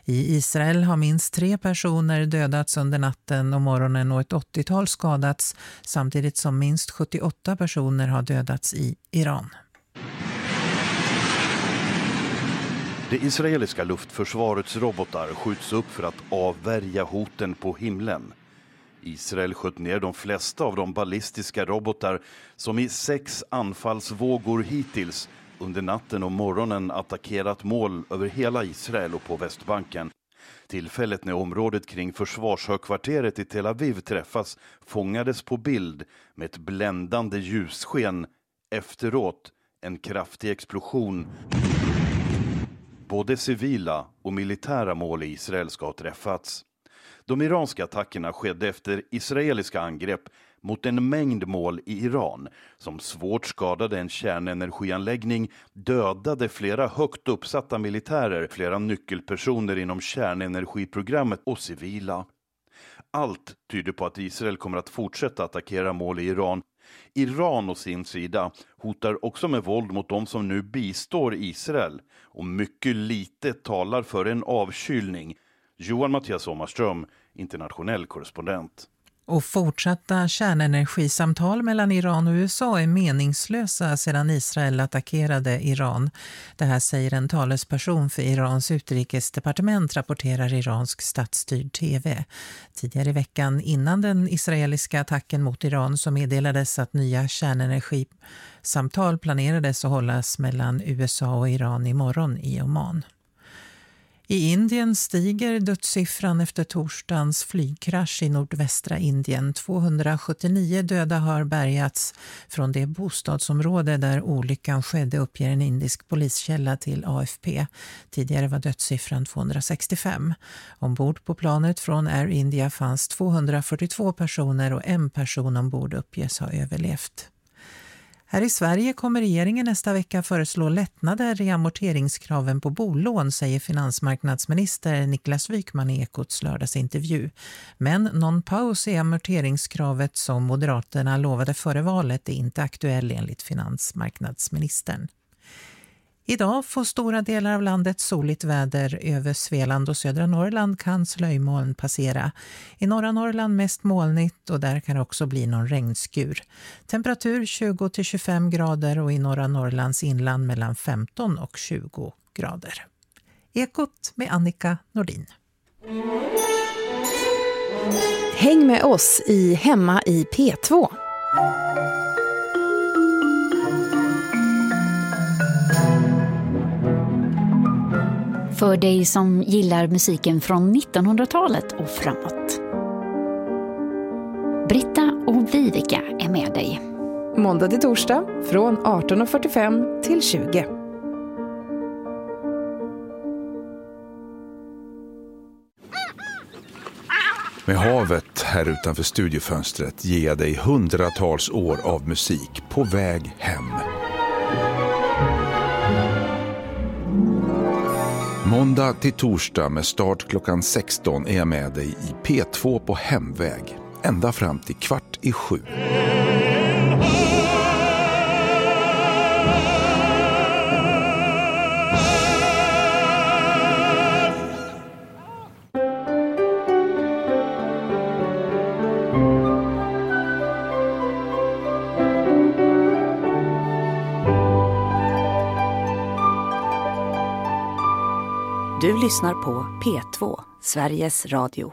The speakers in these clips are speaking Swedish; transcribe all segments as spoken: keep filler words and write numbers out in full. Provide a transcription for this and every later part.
I Israel har minst tre personer dödats under natten och morgonen och ett åttiotal skadats, samtidigt som minst sjuttioåtta personer har dödats i Iran. Det israeliska luftförsvarets robotar skjuts upp för att avvärja hoten på himlen. Israel sköt ner de flesta av de ballistiska robotar som i sex anfallsvågor hittills under natten och morgonen attackerat mål över hela Israel och på Västbanken. Tillfället när området kring försvarshögkvarteret i Tel Aviv träffas fångades på bild med ett bländande ljussken. Efteråt en kraftig explosion. Både civila och militära mål i Israel ska ha träffats. De iranska attackerna skedde efter israeliska angrepp mot en mängd mål i Iran som svårt skadade en kärnenergianläggning, dödade flera högt uppsatta militärer, flera nyckelpersoner inom kärnenergiprogrammet och civila. Allt tyder på att Israel kommer att fortsätta attackera mål i Iran. Iran å sin sida hotar också med våld mot de som nu bistår Israel och mycket lite talar för en avkylning. Johan Mattias Sommarström, internationell korrespondent. Och fortsatta kärnenergisamtal mellan Iran och U S A är meningslösa sedan Israel attackerade Iran. Det här säger en talesperson för Irans utrikesdepartement, rapporterar iransk statsstyrd T V. Tidigare i veckan innan den israeliska attacken mot Iran så meddelades att nya kärnenergisamtal planerades att hållas mellan U S A och Iran imorgon i Oman. I Indien stiger dödssiffran efter torsdagens flygkrasch i nordvästra Indien. tvåhundrasjuttionio döda har bärgats från det bostadsområde där olyckan skedde, uppger en indisk poliskälla till A F P. Tidigare var dödssiffran tvåhundrasextiofem. Ombord på planet från Air India fanns tvåhundrafyrtiotvå personer och en person ombord uppges ha överlevt. Här i Sverige kommer regeringen nästa vecka föreslå lättnader i amorteringskraven på bolån, säger finansmarknadsminister Niklas Wykman i Ekots lördagsintervju. Men någon paus i amorteringskravet som Moderaterna lovade före valet är inte aktuell enligt finansmarknadsministern. Idag får stora delar av landet soligt väder. Över Svealand och södra Norrland kan slöjmoln passera. I norra Norrland mest molnigt och där kan det också bli någon regnskur. Temperatur tjugo till tjugofem grader och i norra Norrlands inland mellan femton och tjugo grader. Ekot med Annika Nordin. Häng med oss i Hemma i P två. För dig som gillar musiken från nittonhundratalet och framåt. Britta och Vivica är med dig. Måndag till torsdag från arton fyrtiofem till tjugo. Med havet här utanför studiofönstret ger jag dig hundratals år av musik på väg hem. Måndag till torsdag med start klockan sexton är jag med dig i P två på hemväg. Ända fram till kvart i sju. Du lyssnar på P två, Sveriges Radio.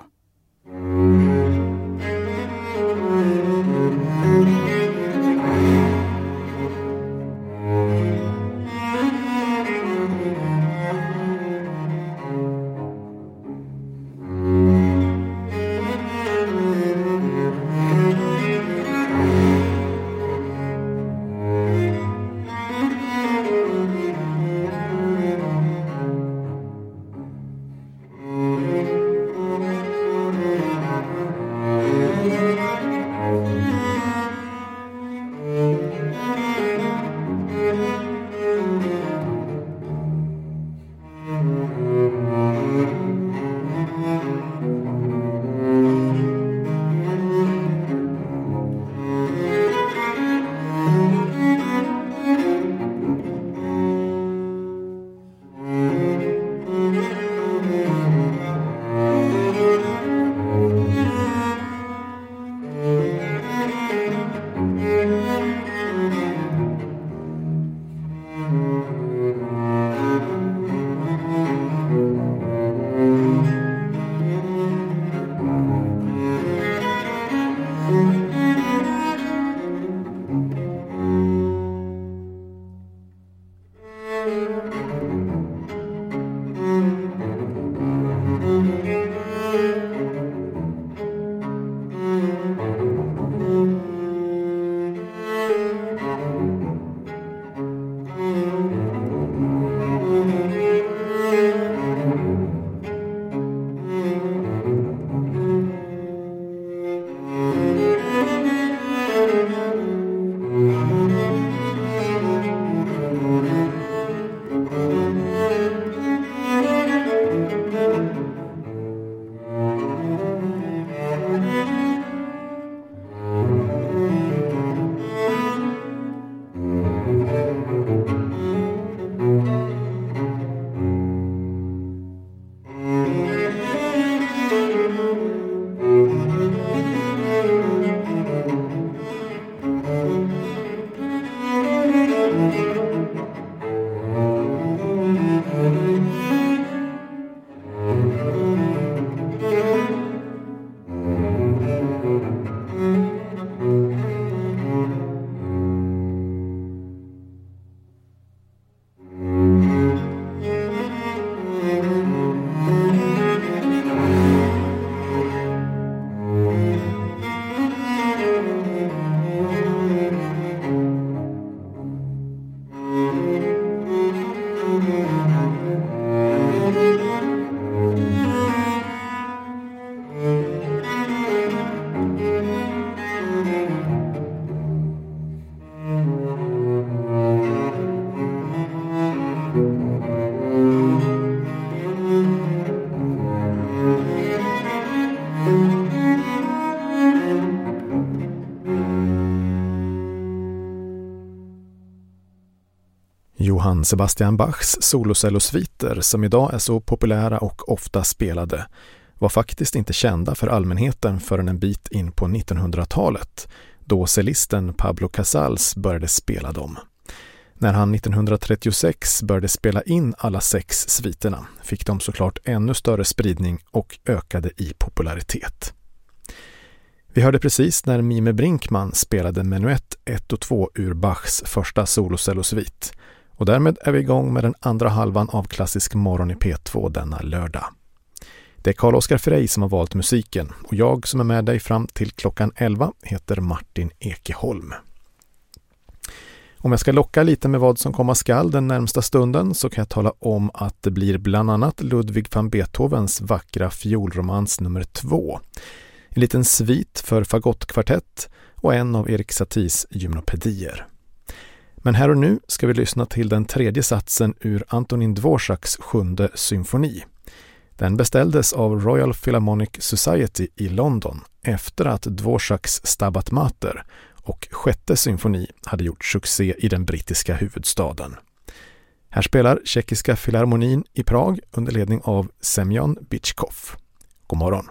Johann Sebastian Bachs solocellosviter som idag är så populära och ofta spelade var faktiskt inte kända för allmänheten förrän en bit in på nittonhundratalet, då cellisten Pablo Casals började spela dem. När han nittonhundratrettiosex började spela in alla sex sviterna fick de såklart ännu större spridning och ökade i popularitet. Vi hörde precis när Mime Brinkman spelade menuett ett och två ur Bachs första solocellosvit. Och därmed är vi igång med den andra halvan av Klassisk morgon i P två denna lördag. Det är Carl-Oskar Frey som har valt musiken och jag som är med dig fram till klockan elva heter Martin Ekeholm. Om jag ska locka lite med vad som komma skall den närmsta stunden så kan jag tala om att det blir bland annat Ludwig van Beethovens vackra fiolromans nummer två. En liten svit för fagottkvartett och en av Erik Saties gymnopedier. Men här och nu ska vi lyssna till den tredje satsen ur Antonin Dvoraks sjunde symfoni. Den beställdes av Royal Philharmonic Society i London efter att Dvoraks Stabat Mater och sjätte symfoni hade gjort succé i den brittiska huvudstaden. Här spelar Tjeckiska Filharmonin i Prag under ledning av Semyon Bitchkov. God morgon!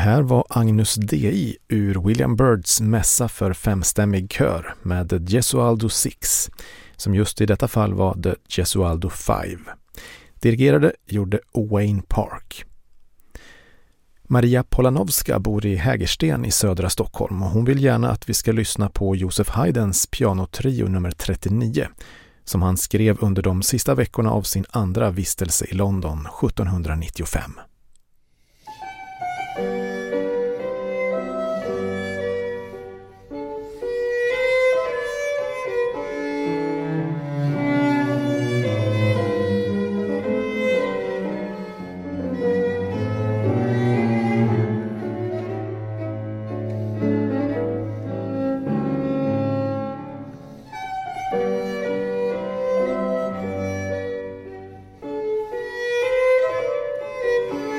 här var Agnus Dei ur William Byrds mässa för femstämmig kör med The Gesualdo Six, som just i detta fall var The Gesualdo Five. Dirigerade gjorde Wayne Park. Maria Polanowska bor i Hägersten i södra Stockholm och hon vill gärna att vi ska lyssna på Joseph Haydns pianotrio nummer trettionio som han skrev under de sista veckorna av sin andra vistelse i London sjuttonhundranittiofem. Thank you.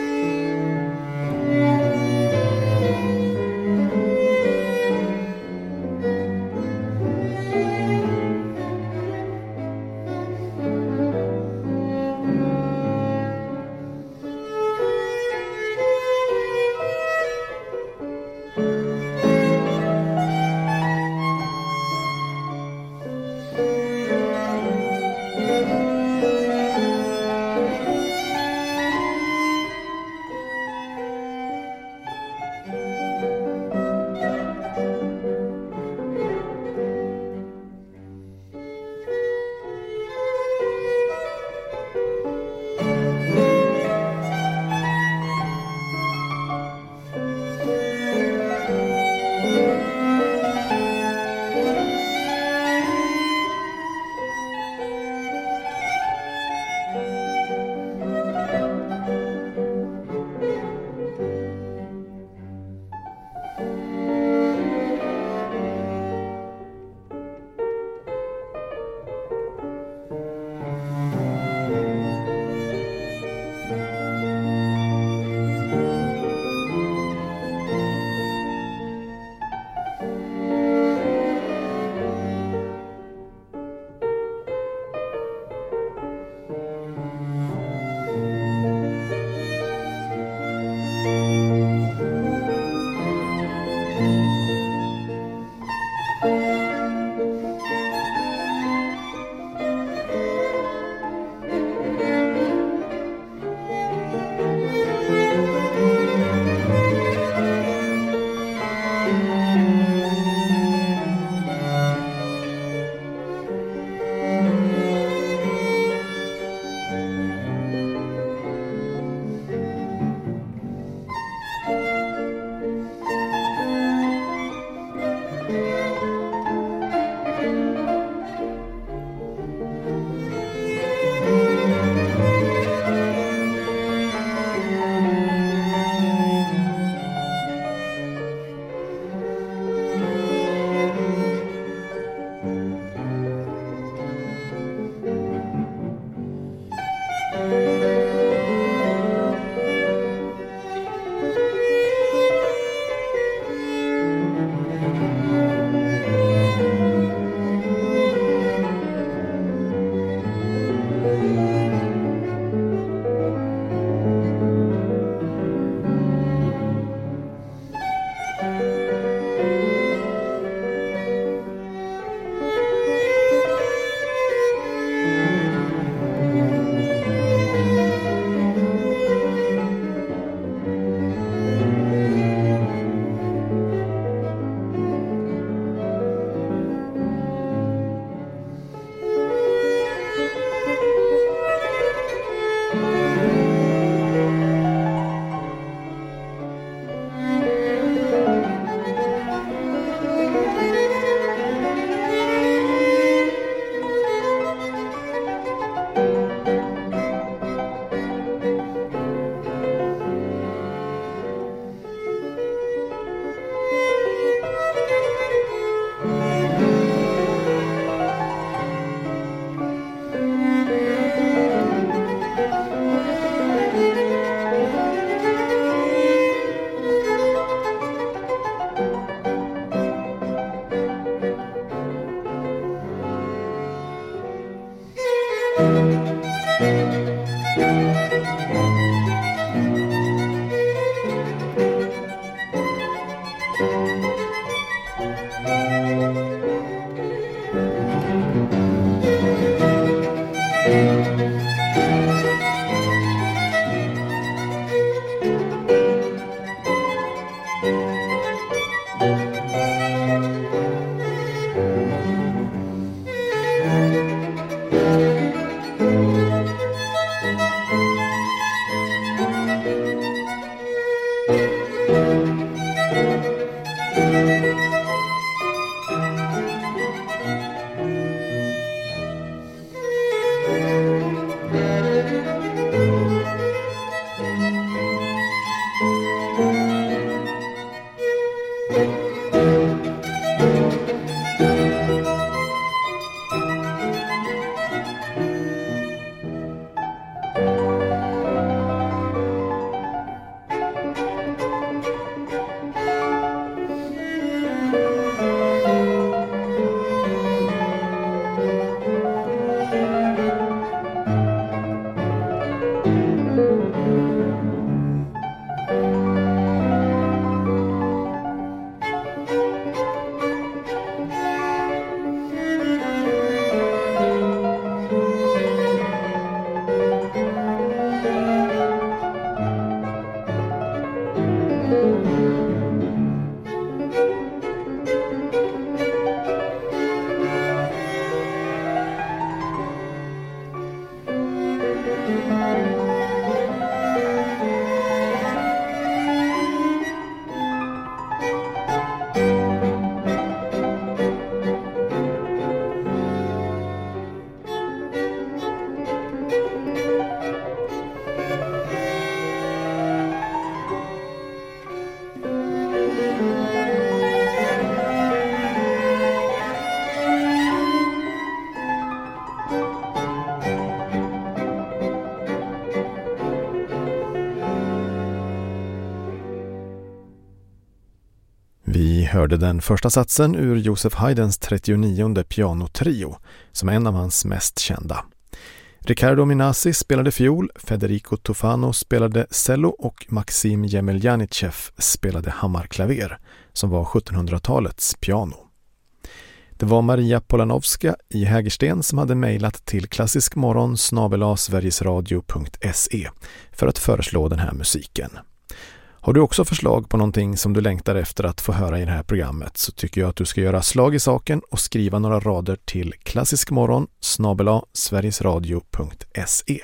hörde den första satsen ur Joseph Haydns trettionionde pianotrio som är en av hans mest kända. Riccardo Minasi spelade fiol, Federico Tufano spelade cello och Maxim Jemeljanichev spelade hammarklaver som var sjuttonhundratalets piano. Det var Maria Polanovska i Hägersten som hade mejlat till klassiskmorgon snabel-a sverigesradio punkt se för att föreslå den här musiken. Har du också förslag på någonting som du längtar efter att få höra i det här programmet så tycker jag att du ska göra slag i saken och skriva några rader till klassiskmorgon snabel-a sverigesradio punkt se.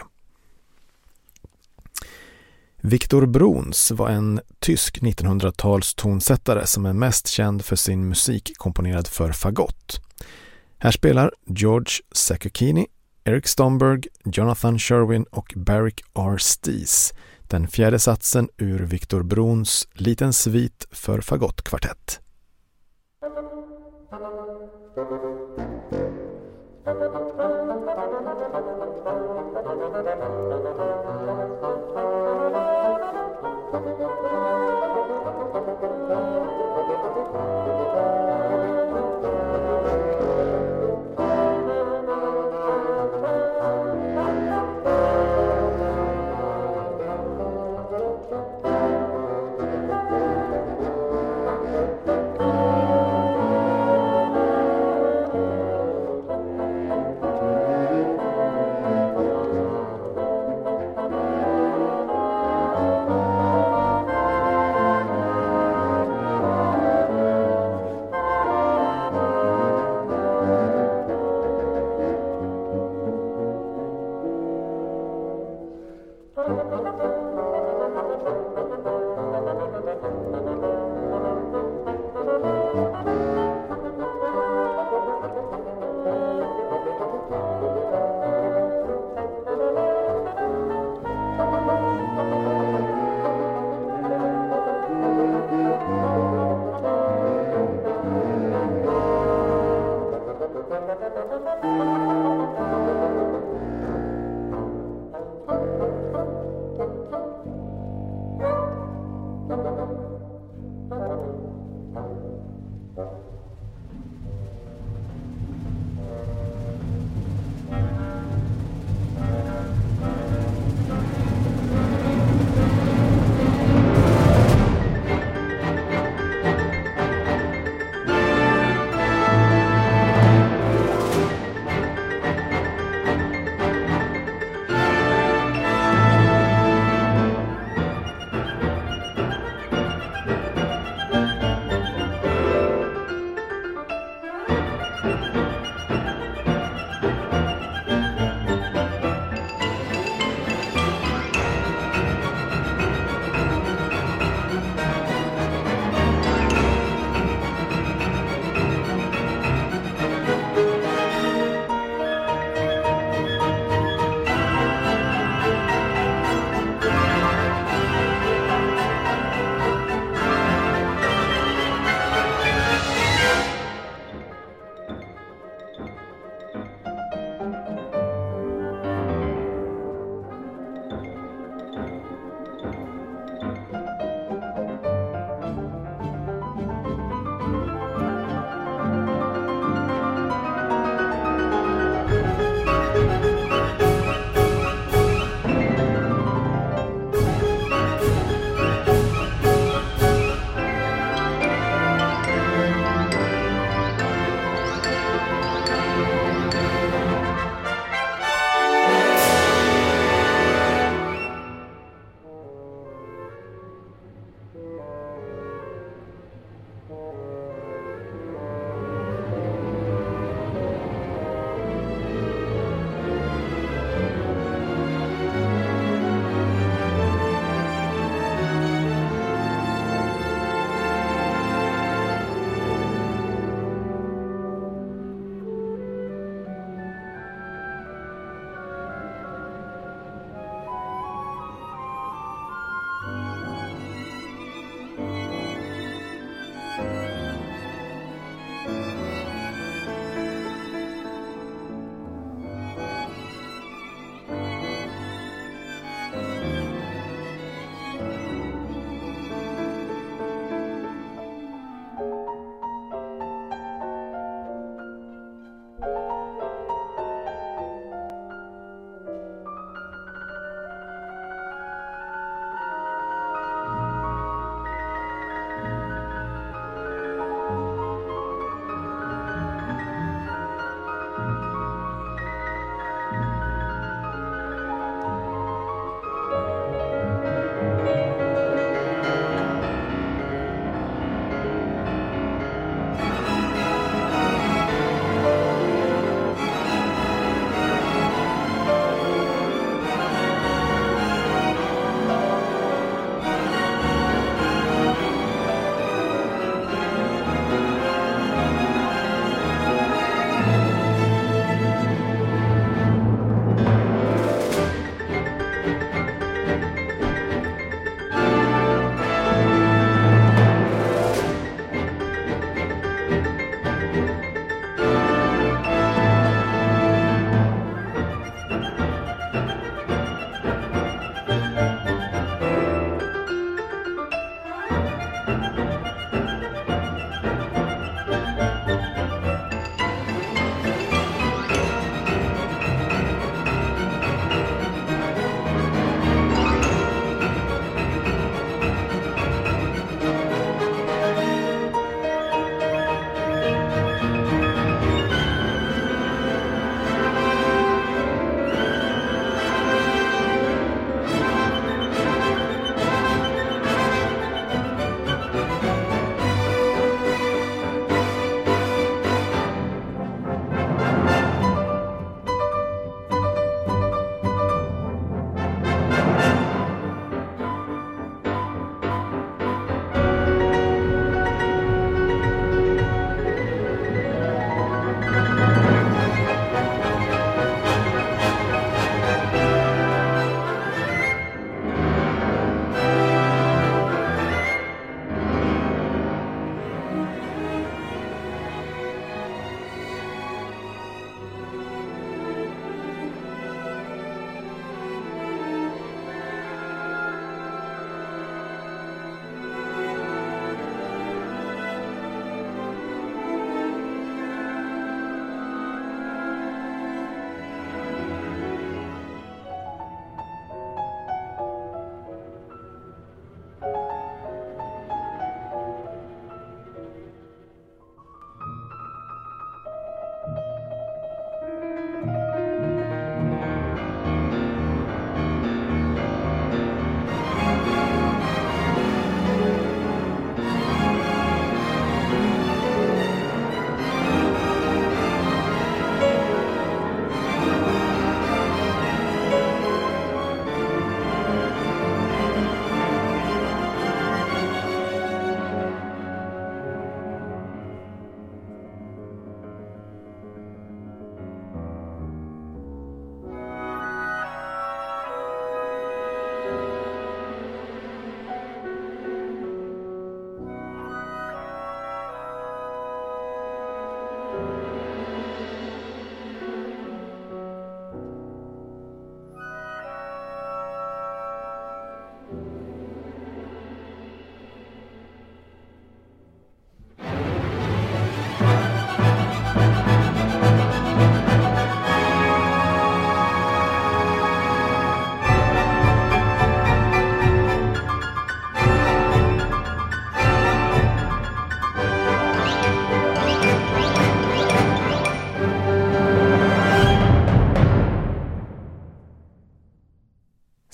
Viktor Bruns var en tysk nittonhundratals tonsättare som är mest känd för sin musik komponerad för fagott. Här spelar George Sacchini, Eric Stomberg, Jonathan Sherwin och Barrick R. Stees den fjärde satsen ur Viktor Bruns Liten svit för fagottkvartett.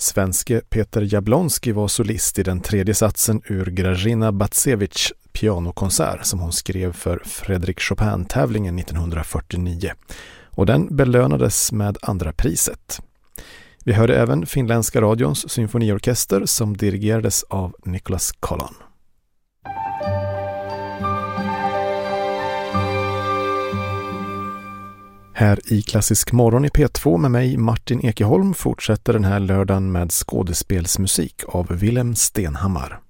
svenske Peter Jablonski var solist i den tredje satsen ur Grażyna Bacewicz pianokonsert som hon skrev för Fredrik Chopin-tävlingen nittonhundrafyrtionio. Och den belönades med andra priset. Vi hörde även finländska radions symfoniorkester som dirigerades av Nicholas Collon. Här i Klassisk morgon i P två med mig Martin Ekeholm fortsätter den här lördagen med skådespelsmusik av Willem Stenhammar.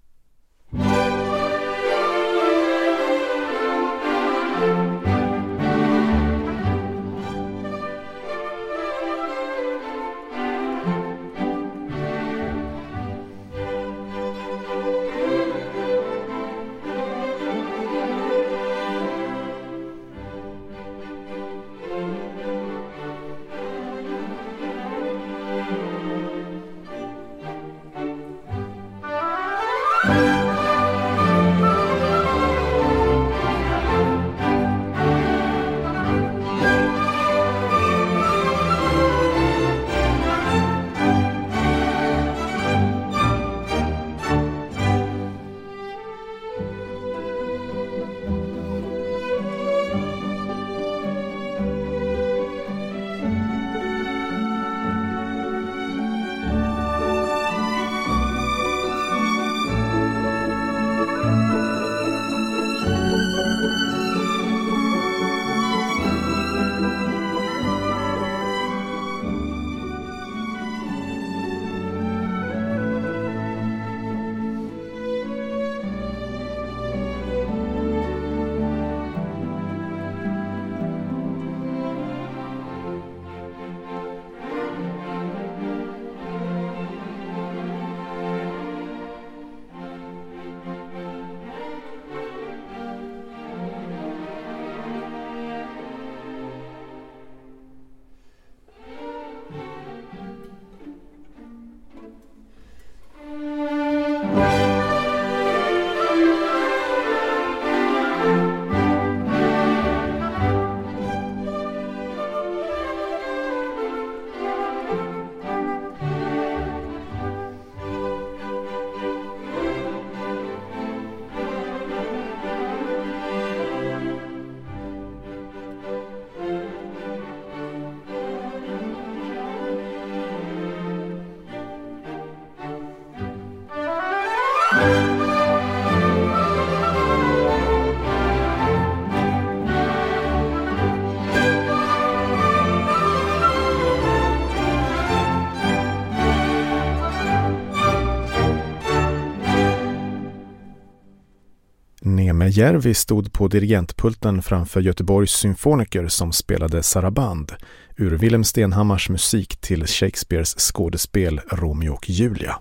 Järvi stod på dirigentpulten framför Göteborgs symfoniker som spelade saraband ur Willem Stenhammars musik till Shakespeares skådespel Romeo och Julia.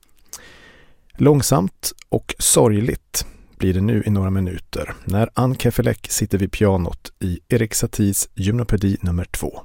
Långsamt och sorgligt blir det nu i några minuter när Ann Kefelec sitter vid pianot i Erik Saties gymnopedi nummer två.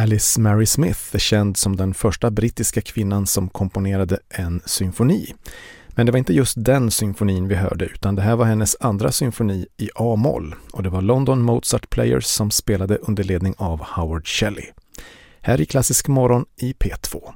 Alice Mary Smith är känd som den första brittiska kvinnan som komponerade en symfoni. Men det var inte just den symfonin vi hörde, utan det här var hennes andra symfoni i A-moll, och det var London Mozart Players som spelade under ledning av Howard Shelley. Här i Klassisk morgon i P två.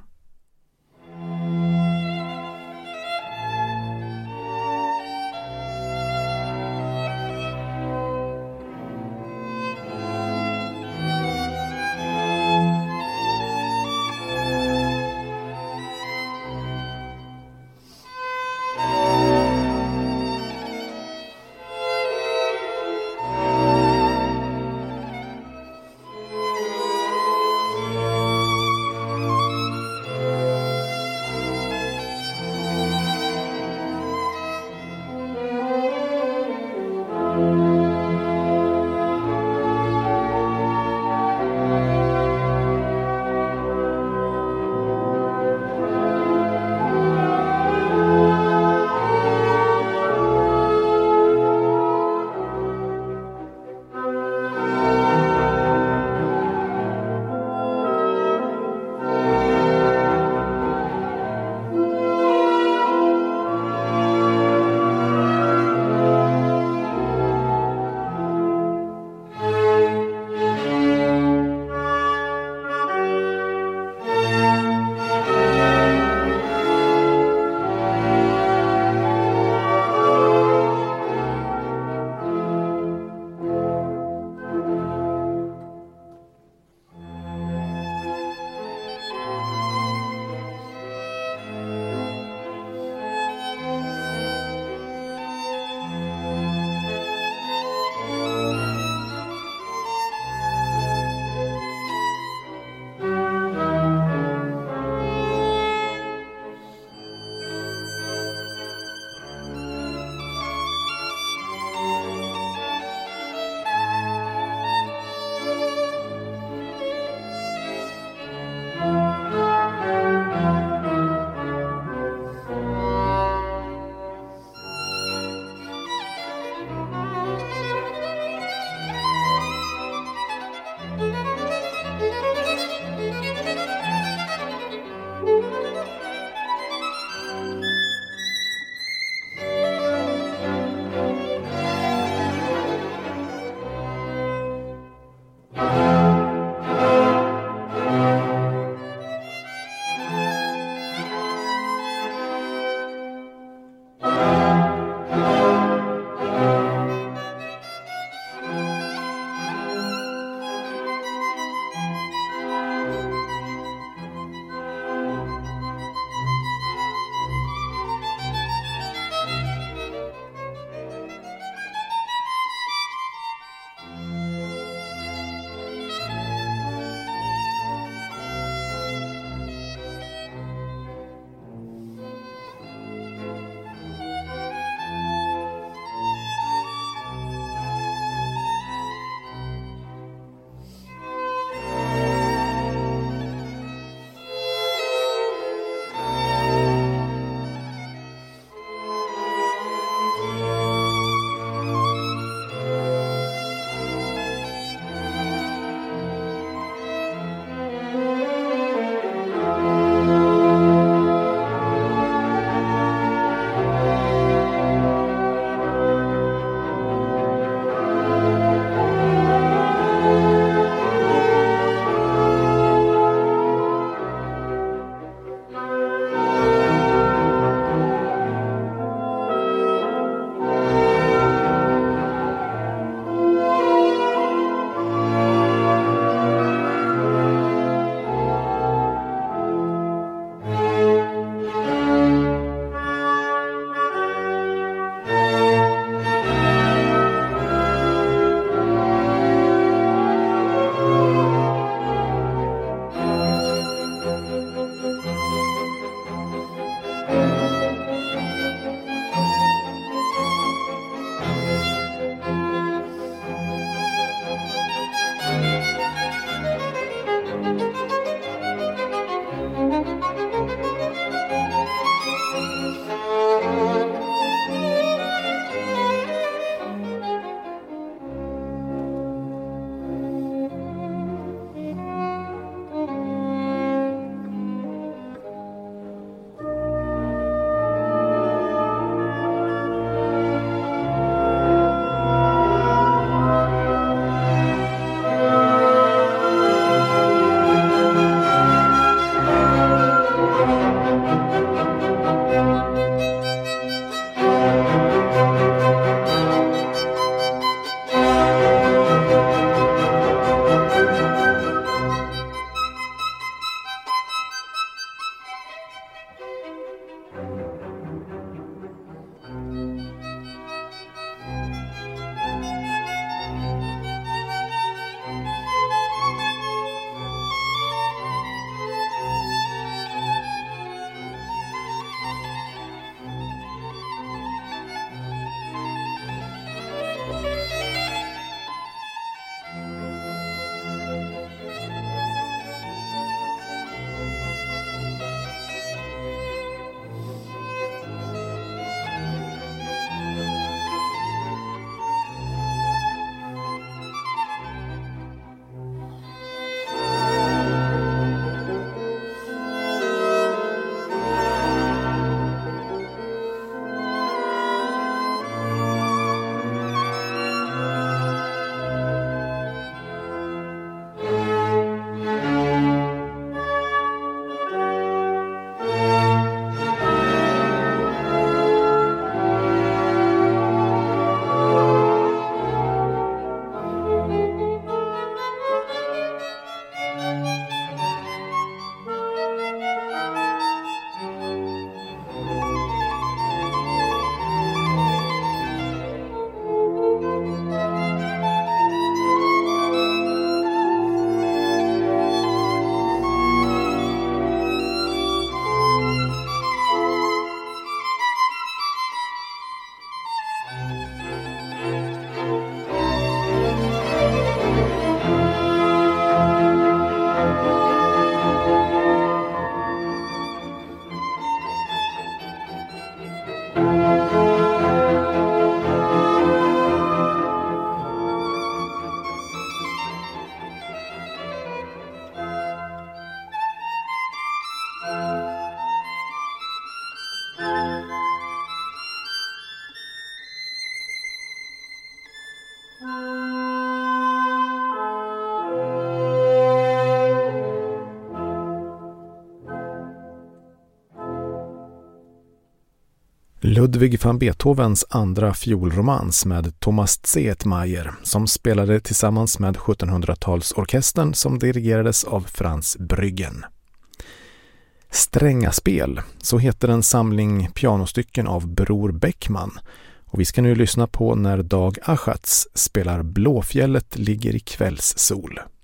Ludwig van Beethovens andra fiolromans med Thomas Zetmayer som spelade tillsammans med sjuttonhundratalsorkestern som dirigerades av Franz Brüggen. Strängaspel, så heter en samling pianostycken av Bror Bäckman, och vi ska nu lyssna på när Dag Achatz spelar Blåfjället ligger i kvällssol.